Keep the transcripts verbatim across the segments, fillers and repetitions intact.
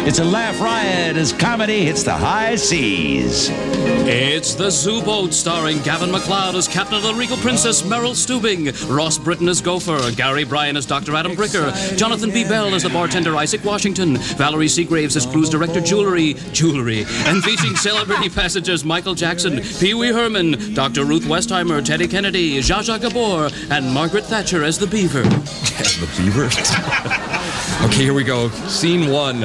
It's a laugh riot as comedy hits the high seas. It's The Zoo Boat, starring Gavin MacLeod as Captain of the Regal Princess Merrill Stubing, Ross Britton as Gopher, Gary Bryan as Doctor Adam Bricker, Jonathan B. Bell as the bartender Isaac Washington, Valerie Seagraves as cruise director Jewelry, Jewelry, and featuring celebrity passengers Michael Jackson, Pee Wee Herman, Doctor Ruth Westheimer, Teddy Kennedy, Zsa Zsa Gabor, and Margaret Thatcher as the Beaver. The Beaver? Okay, here we go. Scene one.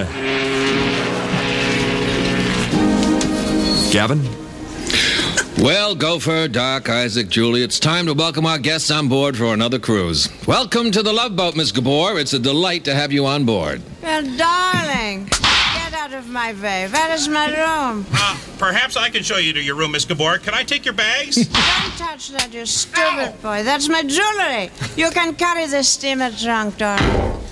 Gavin? Well, Gopher, Doc, Isaac, Julie, it's time to welcome our guests on board for another cruise. Welcome to the Love Boat, Miss Gabor. It's a delight to have you on board. Well, darling, get out of my way. Where is my room? Uh, perhaps I can show you to your room, Miss Gabor. Can I take your bags? Don't touch that, you stupid Ow. boy. That's my jewelry. You can carry the steamer trunk, darling.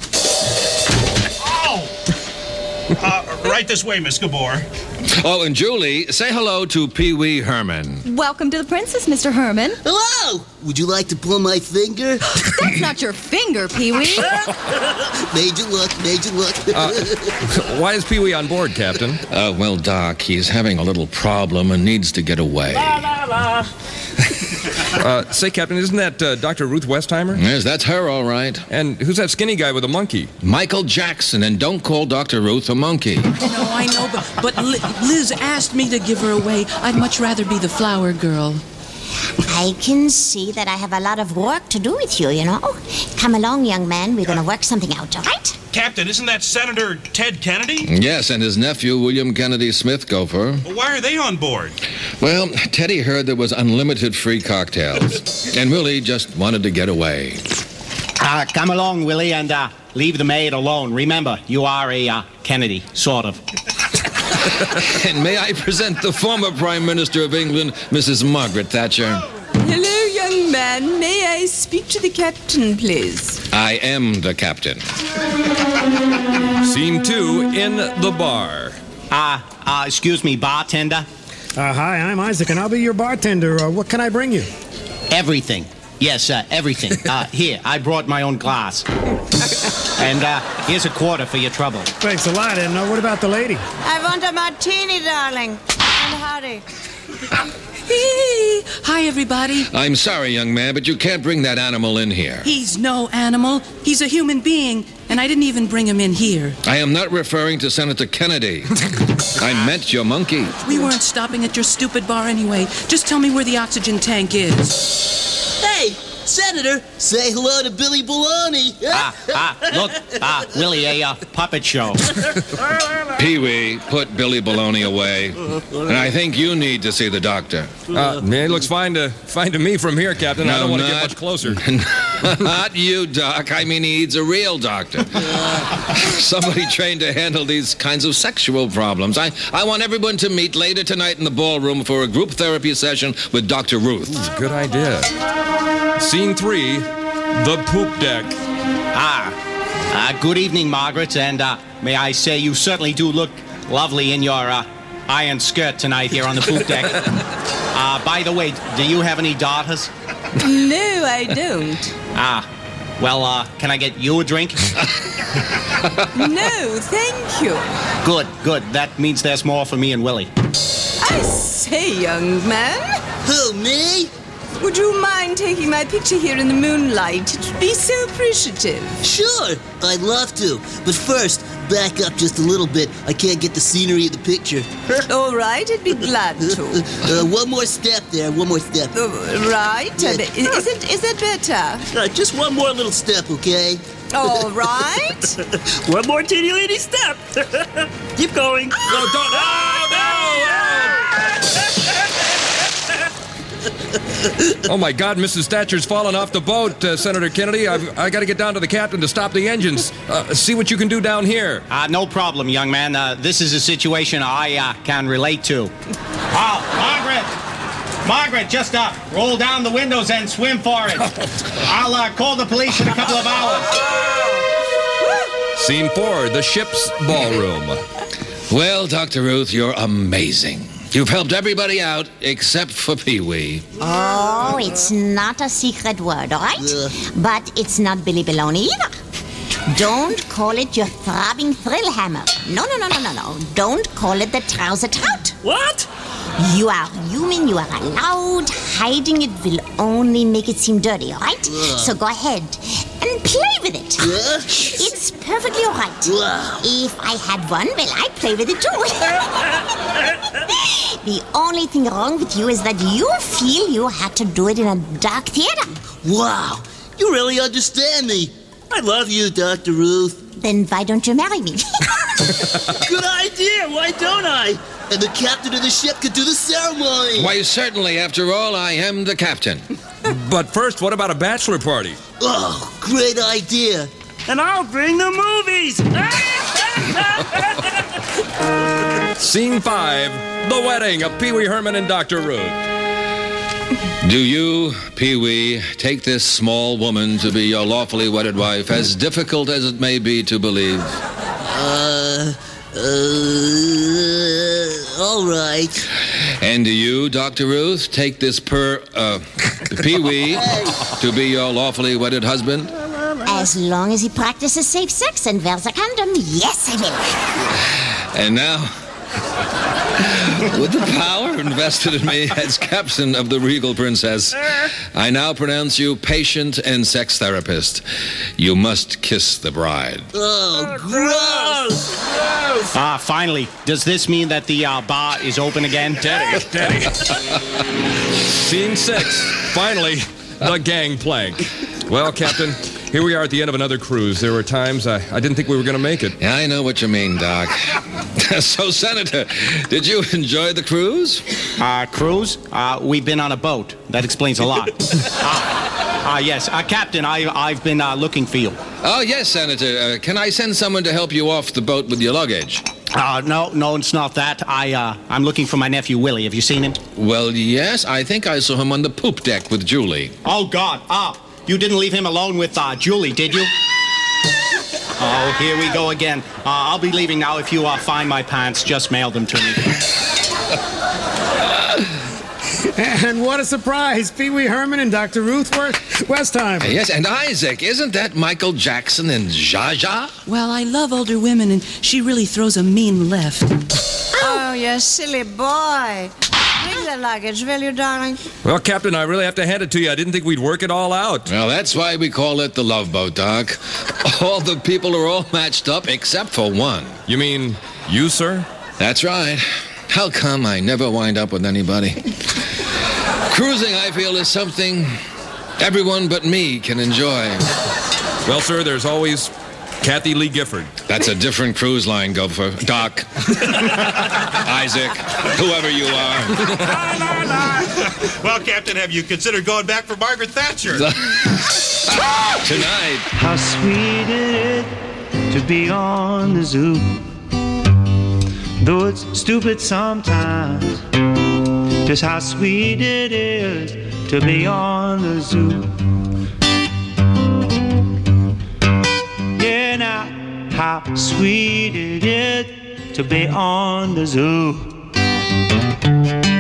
Oh! Uh, right this way, Miss Gabor. Oh, and Julie, say hello to Pee Wee Herman. Welcome to the Princess, Mister Herman. Hello! Would you like to pull my finger? That's not your finger, Pee Wee. Made you look, made you look. uh, why is Pee Wee on board, Captain? Uh, well, Doc, he's having a little problem and needs to get away. La, la, la. Uh, say, Captain, isn't that uh, Doctor Ruth Westheimer? Yes, that's her, all right. And who's that skinny guy with a monkey? Michael Jackson, and don't call Doctor Ruth a monkey. I know, I know, but, but Liz asked me to give her away. I'd much rather be the flower girl. I can see that I have a lot of work to do with you, you know. Come along, young man. We're going to work something out, all right? Captain, isn't that Senator Ted Kennedy? Yes, and his nephew, William Kennedy Smith, Gopher. Why are they on board? Well, Teddy heard there was unlimited free cocktails, and Willie just wanted to get away. Uh, come along, Willie, and uh, leave the maid alone. Remember, you are a uh, Kennedy, sort of. And may I present the former Prime Minister of England, Missus Margaret Thatcher. Hello, young man. May I speak to the captain, please? I am the captain. Scene two, in the bar. Uh, uh, excuse me, bartender? Uh, hi, I'm Isaac, and I'll be your bartender. Uh, what can I bring you? Everything. Yes, uh, everything. Uh, here, I brought my own glass. And uh, here's a quarter for your trouble. Thanks a lot, and uh, what about the lady? I want a martini, darling. And hurry. Hey, hi, everybody. I'm sorry, young man, but you can't bring that animal in here. He's no animal. He's a human being, and I didn't even bring him in here. I am not referring to Senator Kennedy. I meant your monkey. We weren't stopping at your stupid bar anyway. Just tell me where the oxygen tank is. Hey! Senator, say hello to Billy Baloney. ah, ah, look, ah, Willie, a uh, puppet show. Pee Wee, put Billy Baloney away. And I think you need to see the doctor. Uh, it looks fine to fine to me from here, Captain. No, I don't want to not, get much closer. Not you, Doc. I mean, he needs a real doctor. Somebody trained to handle these kinds of sexual problems. I, I want everyone to meet later tonight in the ballroom for a group therapy session with Doctor Ruth. That's a good idea. Scene three, the poop deck. Ah, uh, good evening, Margaret, and uh, may I say you certainly do look lovely in your uh, iron skirt tonight here on the poop deck. uh, by the way, do you have any daughters? No, I don't. Ah, well, uh, can I get you a drink? No, thank you. Good, good. That means there's more for me and Willie. I say, young man. Who, me? Would you mind taking my picture here in the moonlight? It would be so appreciative. Sure, I'd love to. But first, back up just a little bit. I can't get the scenery of the picture. All right, I'd be glad to. uh, one more step there, one more step. Uh, right. Yeah. Uh, is it is it better? Uh, just one more little step, okay? All right. One more teeny weeny step. Keep going. No, don't. Oh, no! Oh, my God, Missus Thatcher's fallen off the boat, uh, Senator Kennedy. I've I got to get down to the captain to stop the engines. Uh, see what you can do down here. Uh, no problem, young man. Uh, this is a situation I uh, can relate to. Oh, Margaret! Margaret, just uh, roll down the windows and swim for it. I'll uh, call the police in a couple of hours. Scene four, the ship's ballroom. Well, Doctor Ruth, you're amazing. You've helped everybody out except for Pee Wee. Oh, it's not a secret word, all right? Uh. But it's not Billy Baloney either. Don't call it your throbbing thrill hammer. No, no, no, no, no, no. Don't call it the trouser trout. What? You are human, you are allowed. Hiding it will only make it seem dirty, all right? Ugh. So go ahead and play with it. Yeah? It's perfectly all right. Wow. If I had one, well, I'd play with it too. The only thing wrong with you is that you feel you had to do it in a dark theater. Wow, you really understand me. I love you, Doctor Ruth. Then why don't you marry me? Good idea, why don't I? And the captain of the ship could do the ceremony. Why, certainly, after all, I am the captain. But first, what about a bachelor party? Oh, great idea. And I'll bring the movies. Scene five, the wedding of Pee Wee Herman and Doctor Ruth. Do you, Pee-wee, take this small woman to be your lawfully wedded wife, as difficult as it may be to believe? Uh, uh, all right. And do you, Doctor Ruth, take this per, uh, Pee-wee to be your lawfully wedded husband? As long as he practices safe sex and wears a condom, yes, I will. And now, with the power invested in me as captain of the Regal Princess, I now pronounce you patient and sex therapist. You must kiss the bride. Oh, gross! Ah, finally. Does this mean that the uh, bar is open again? Daddy, Daddy. Scene six, finally, the gangplank. Well, Captain, here we are at the end of another cruise. There were times I, I didn't think we were going to make it. Yeah, I know what you mean, Doc. So, Senator, did you enjoy the cruise? Uh, cruise? Uh, we've been on a boat. That explains a lot. Ah, uh, uh, yes. Uh, Captain, I, I've been uh, looking for you. Oh, yes, Senator. Uh, can I send someone to help you off the boat with your luggage? Uh, no, no, it's not that. I, uh, I'm looking for my nephew, Willie. Have you seen him? Well, yes. I think I saw him on the poop deck with Julie. Oh, God. Ah, you didn't leave him alone with uh, Julie, did you? Oh, here we go again. Uh, I'll be leaving now. If you uh, find my pants, just mail them to me. And what a surprise. Pee Wee Herman and Doctor Ruth Westheimer. Yes, and Isaac. Isn't that Michael Jackson and Zsa Zsa? Well, I love older women, and she really throws a mean left. Oh, you silly boy. Bring the luggage, will you, darling? Well, Captain, I really have to hand it to you. I didn't think we'd work it all out. Well, that's why we call it the Love Boat, Doc. All the people are all matched up except for one. You mean you, sir? That's right. How come I never wind up with anybody? Cruising, I feel, is something everyone but me can enjoy. Well, sir, there's always Kathy Lee Gifford. That's a different cruise line, Gopher. Doc. Isaac. Whoever you are. Well, Captain, have you considered going back for Margaret Thatcher? Tonight. How sweet it is to be on the zoo. Though it's stupid sometimes, just how sweet it is to be on the zoo. Yeah, now, how sweet it is to be on the zoo.